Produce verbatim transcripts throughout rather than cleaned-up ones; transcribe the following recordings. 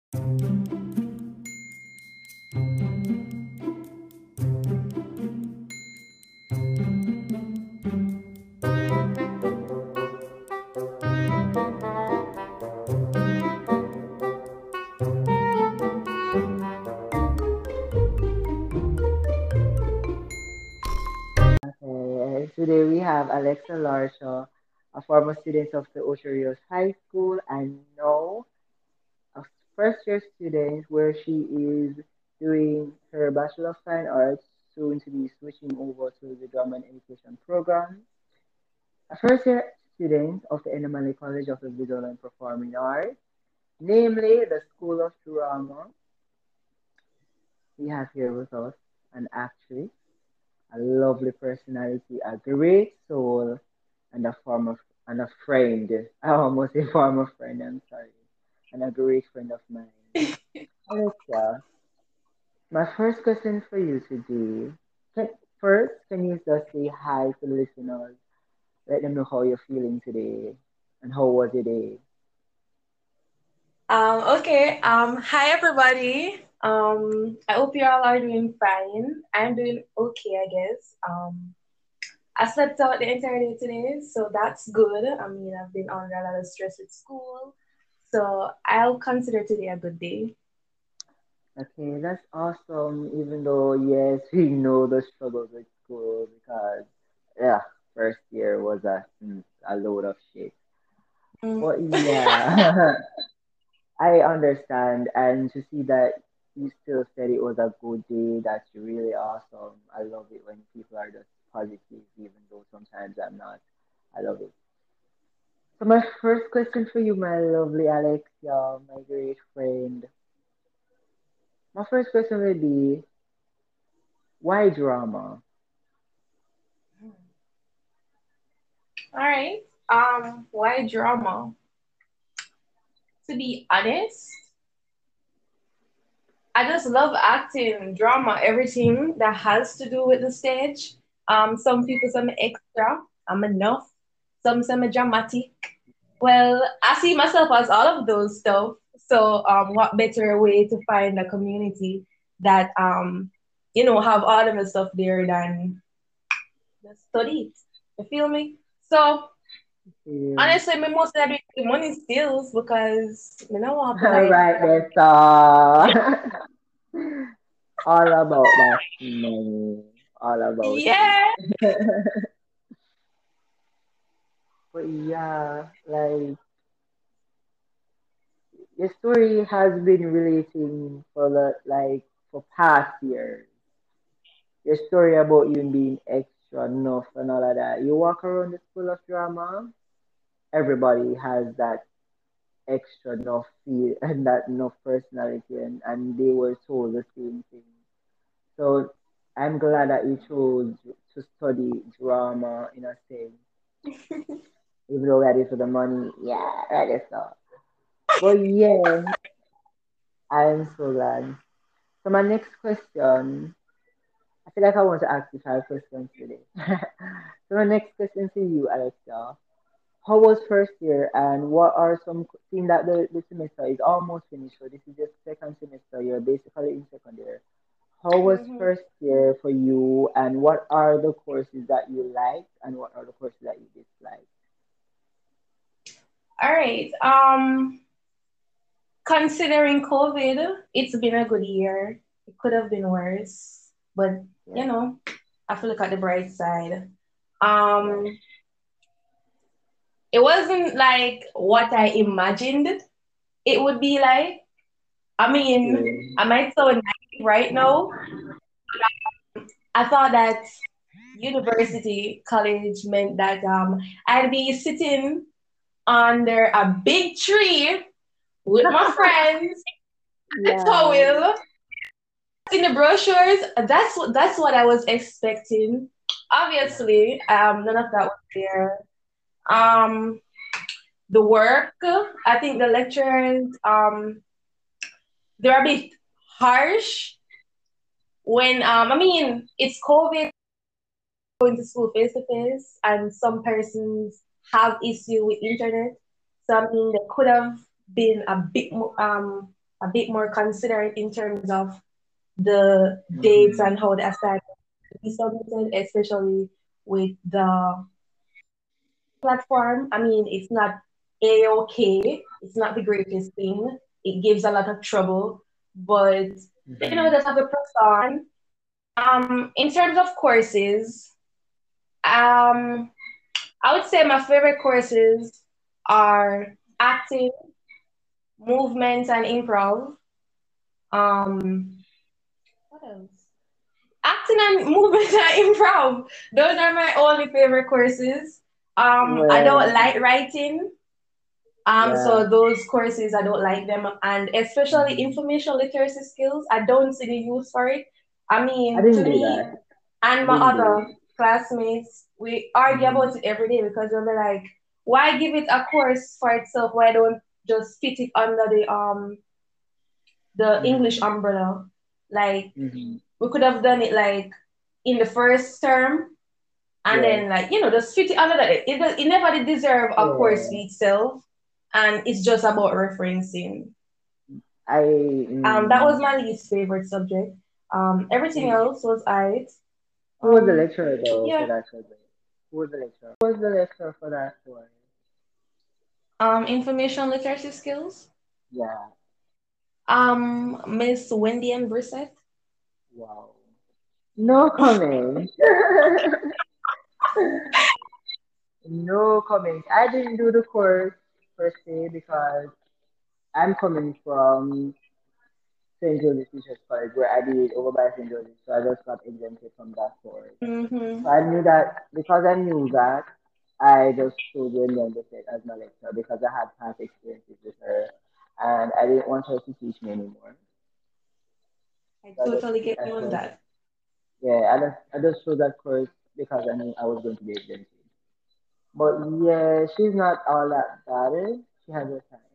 Okay, today we have Alexa Larshaw, a former student of the Ocho Rios High School and now a first year student where she is doing her Bachelor of Fine Arts, soon to be switching over to the Drama and Education program. A first year student of the Enomali College of the Visual and Performing Arts, namely the School of Drama. We have here with us an actress, a lovely personality, a great soul, and a former and a friend. I almost a former friend, I'm sorry. And a great friend of mine. Alexa, my first question for you today. Can, first, can you just say hi to the listeners? Let them know how you're feeling today and how was your day? Um, okay. Um, hi everybody. Um, I hope you all are doing fine. I'm doing okay, I guess. Um, I slept out the entire day today, so that's good. I mean, I've been under a lot of stress with school, so I'll consider today a good day. Okay, that's awesome. Even though, yes, we know the struggles with school because, yeah, first year was a, mm, a load of shit. Mm. But yeah, I understand. And to see that you still said it was a good day, that's really awesome. I love it when people are just positive, even though sometimes I'm not. I love it. So, my first question for you, my lovely Alexia, my great friend. My first question would be why drama? All right. Um, why drama? To be honest, I just love acting, drama, everything that has to do with the stage. Um, some people say I'm extra, I'm enough. Some say I'm dramatic. Well, I see myself as all of those stuff. So, um, what better way to find a community that um, you know, have all of the stuff there than just study it. You feel me? So Yeah. honestly, me mostly I do it with money skills because you know what All like right, that's all. All about that money. All about it. yeah. But yeah, like your story has been relating for the like for past years. Your story about you being extra enough and all of that. You walk around the school of drama, everybody has that extra enough feel and that enough personality and, and they were told the same thing. So I'm glad that you chose to study drama in a sense. Even though we had it for the money, yeah, right so. But yeah, I'm so glad. So my next question, I feel like I want to ask you five questions today. So my next question to you, Alexa. How was first year and what are some seeing that the, the semester is almost finished, so this is your second semester, you're basically in second year. How was Mhm. first year for you and what are the courses that you liked and what are the courses that you disliked? All right. Um, considering COVID, it's been a good year. It could have been worse, but you Yeah, know, I have to look at the bright side. yeah. Um, it wasn't like what I imagined it would be like. I mean, Okay. I might sound naive right now. I thought that university, college meant that um, I'd be sitting under a big tree with my friends, a Yeah. towel, in the brochures. That's what that's what I was expecting. Yeah. Obviously, um, none of that was there. Um, the work, I think the lecturers, um, they're a bit harsh when um, I mean, it's COVID going to school face to face, and some persons have issue with internet. So I mean, there could have been a bit more. Um, a bit more considerate in terms of the dates Mm-hmm. and how the assignment will be submitted, especially with the platform. I mean, it's not a-okay. It's not the greatest thing. It gives a lot of trouble, but you know, Mm-hmm. just have to press on. Um, in terms of courses, um, I would say my favorite courses are acting, movement, and improv. Um, what else? Acting and movement and improv. Those are my only favorite courses. Um, I don't Well, like writing. Um, yeah. so those courses I don't like them, and especially Mm-hmm. information literacy skills, I don't see the use for it. I I mean, didn't to do me that. I and my didn't do other classmates, we argue it. about it every day because they'll be like, why give it a course for itself? Why don't just fit it under the um the English Mm-hmm. umbrella? Like Mm-hmm. we could have done it like in the first term and Yes. then like you know just fit it under that. It, it, it never did deserve a course Yeah. itself, and it's just about referencing. I. Um, that was Mm, my least favorite subject. Um, everything who else was alright. who was the Um, lecturer though for yeah. that subject? Who was the lecturer? Who was the lecturer for that one? Um, information literacy skills. Yeah. Um, Miss Wendy and Brissett. Wow. No comment. No comment. I didn't do the course per se because I'm coming from Saint Joseph Teachers College where I did it over by Saint Joseph, so I just got exempted from that course. So Mm-hmm. I knew that because I knew that I just told Wendy Brissett as my lecturer because I had past experiences with her and I didn't want her to teach me anymore. I So I just totally took get you that on course. that. Yeah, I just I just chose that course because I knew I was going to be exempted. But yeah, she's not all that bad. She has her time.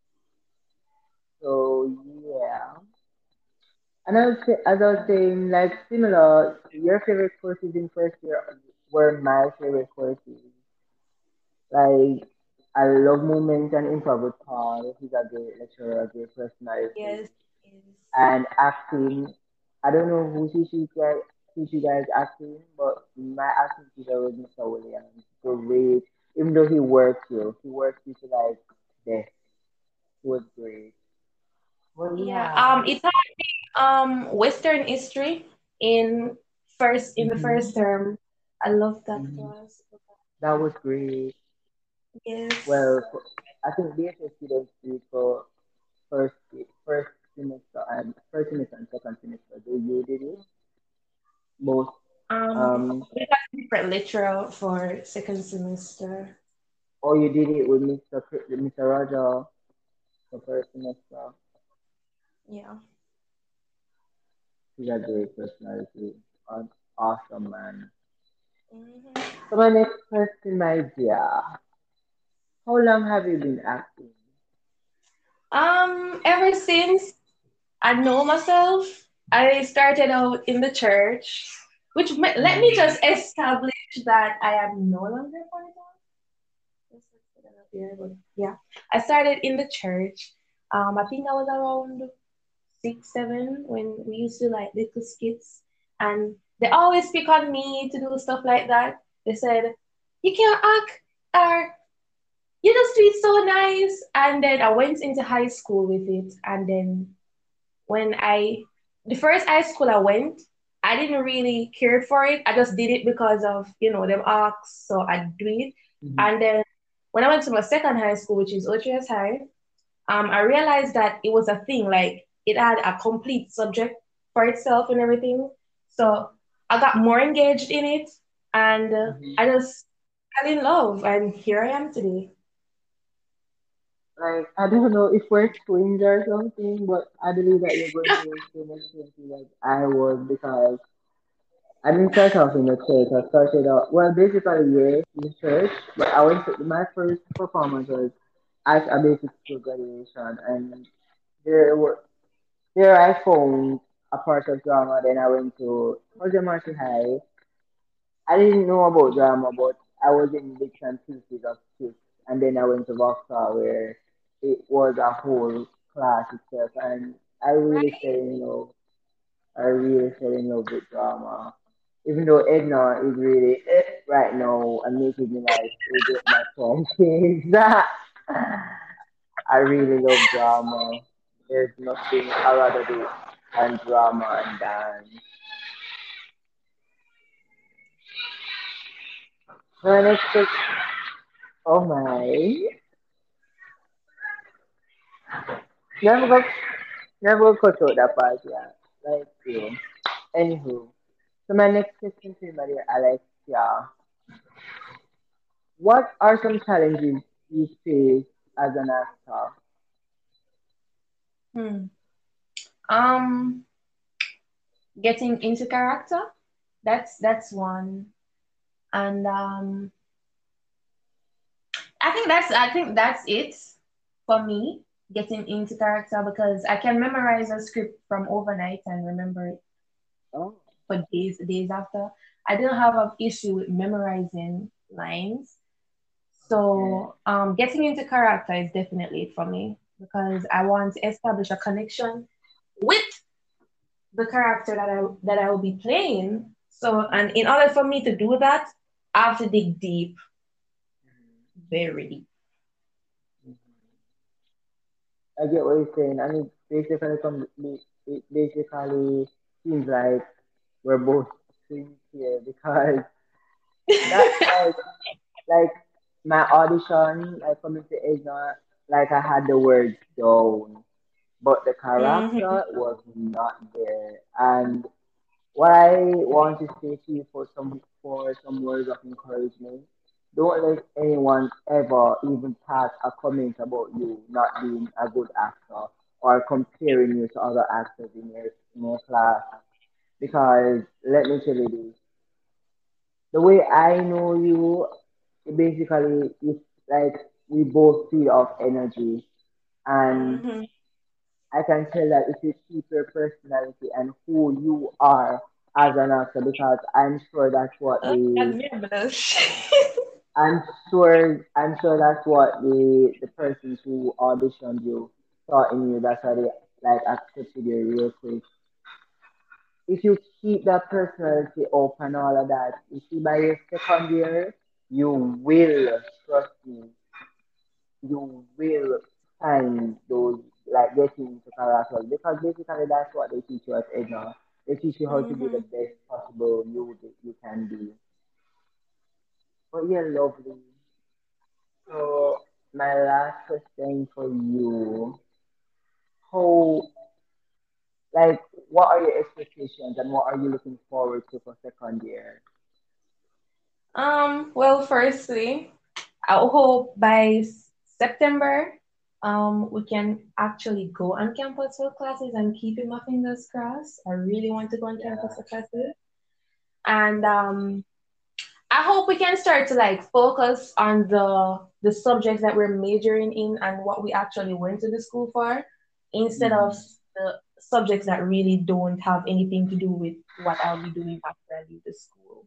So yeah. And I was, say- as I was saying, like similar, your favorite courses in first year were my favorite courses. Like I love movement and improv with Paul. He's a great lecturer, a great personality. Yes. Yes. And acting, I don't know who teaches you guys, teach you guys acting, but my acting teacher was mister Williams. Great, even though he worked you, he worked you to like death. He was great. Well, Yeah. yeah. Um, it had um Western history in first in the Mm-hmm. first term. I love that Mm-hmm. class. That was great. Yes. Well, for, I think B H S students do it for first first semester and first semester and second semester. Do you did it? Both. Um, Um, we got a different lecturer for second semester. or you did it with mister Cr- mister Roger for first semester. Yeah. He's a great personality. An awesome man. Hmm. So my next question, my dear. How long have you been acting? Um, ever since I know myself, I started out in the church, which ma- let me Mm-hmm. just establish that I am no longer part of. Yes, let's put that up here, but yeah, I started in the church. Um, I think I was around six, seven when we used to like little skits, and they always pick on me to do stuff like that. They said, "You can't act," or "You just do it so nice." And then I went into high school with it, and then when I the first high school I went, I didn't really care for it. I just did it because of, you know, them arcs, so I do it. Mm-hmm. And then when I went to my second high school, which is O T S High, um, I realized that it was a thing, like it had a complete subject for itself and everything. So I got more engaged in it and uh, Mm-hmm. I just fell in love and here I am today. Like I don't know if we're twins or something, but I believe that you're going through the same experience like I was because I didn't start off in the church. I started out well, basically yes, in the church, but I went to my first performance was at a basic school graduation, and there were there I found a part of drama. Then I went to Jose Martin High. I didn't know about drama, but I was in bits and pieces of skits, and then I went to Vauxhall where it was a whole class itself, and I really fell Right? in love. I really fell in love with drama. Even though Edna is really eh, right now and making me like regret my twenties. I really love drama. There's nothing I rather do than drama and dance. My next question, oh my, never go, never go cut out that part, yeah. Like you. Anywho, so my next question to you, Maria Alexia, what are some challenges you face as an actor? Hmm. Um, getting into character. That's that's one. And um, I think that's I think that's it for me, getting into character because I can memorize a script from overnight and remember it Oh, for days days after. I don't have an issue with memorizing lines. okay. So um, getting into character is definitely it for me because I want to establish a connection with the character that I that I will be playing. So and in order for me to do that, I have to dig deep, very deep. I get what you're saying. I mean, basically, come, it basically seems like we're both twins here because that like like my audition, like coming to Asia, like I had the words down, but the Hmm. character was not there. And what I want to say to you for some for some words of encouragement, don't let anyone ever even pass a comment about you not being a good actor or comparing you to other actors in your in your class. Because let me tell you this, the way I know you, basically it's like we both feed off energy, and Hmm. I can tell that if you keep your personality and who you are as an actor, because I'm sure that's what Oh, the God, me a blush. I'm sure I'm sure that's what the the persons who auditioned you saw in you. That's why they like accepted you real quick. If you keep that personality up and all of that, you see by your second year, you will trust me. You will find those like getting into characters because basically that's what they teach you at Edna. They teach you how to be the Hmm. best possible you that you can be. But yeah, lovely. So my last question for you: How like what are your expectations and what are you looking forward to for second year? Um, well, firstly, I hope by s- September, um, we can actually go on campus for classes and keeping my fingers crossed. I really want to go on campus Yeah. for classes. And um, I hope we can start to like focus on the the subjects that we're majoring in and what we actually went to the school for, instead of Hmm. the subjects that really don't have anything to do with what I'll be doing after I leave the school.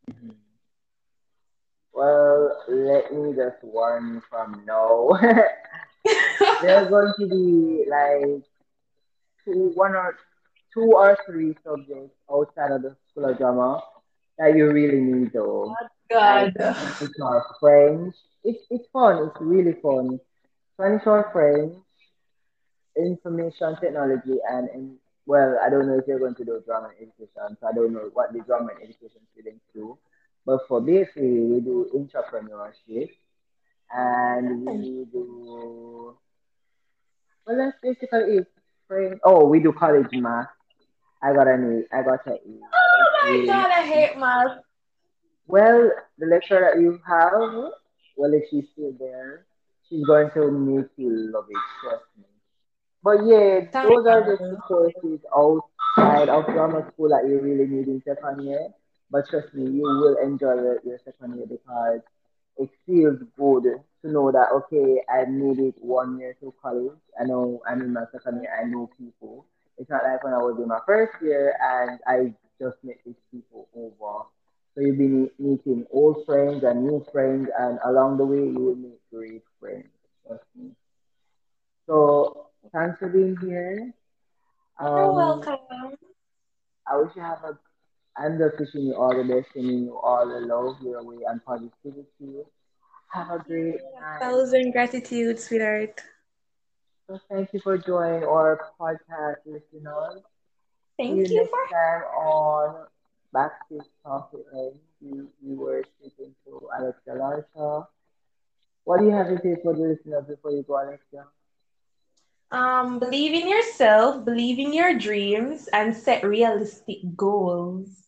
Well, let me just warn you from now. There are going to be like two, one or two or three subjects outside of the school of drama that you really need though. Like God. Spanish or French. It's it's fun. It's really fun. Spanish or French, information technology, and, and well, I don't know if you're going to do drama and education, so I don't know what the drama and education students do. But for basically, we do entrepreneurship and we do well. That's basically it. French. Oh, we do college math. I got an A. I got an A. It's Oh my really God, I nice. hate math. Well, the lecturer that you have, well, if she's still there, she's going to make you love it. Trust me. But yeah, Thank those are just the God. courses outside of grammar school that you really need in second year. But trust me, you will enjoy your, your second year because it feels good to know that okay, I made it one year to college. I know I'm in my second year. I know people. It's not like when I was in my first year and I just met these people over. So you'll be me- meeting old friends and new friends, and along the way you will meet great friends. Trust me. So Thanks for being here. You're Um, welcome. I wish you have a. I'm just wishing you all the best, sending you all the love your way and positivity. Have a Thank you. great A night. thousand gratitude, sweetheart. So thank you for joining our podcast, listeners. See you Thank you next for time on Backstage Talking. We, we were speaking to Alexa Larsha. What do you have to say for the listeners before you go, Alexa? um believe in yourself, believe in your dreams, and set realistic goals.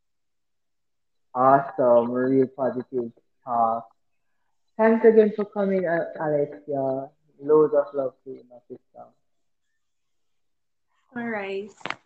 Awesome, real positive talk. Thanks again for coming, uh, Alexia. Loads of love to you, my sister. All right.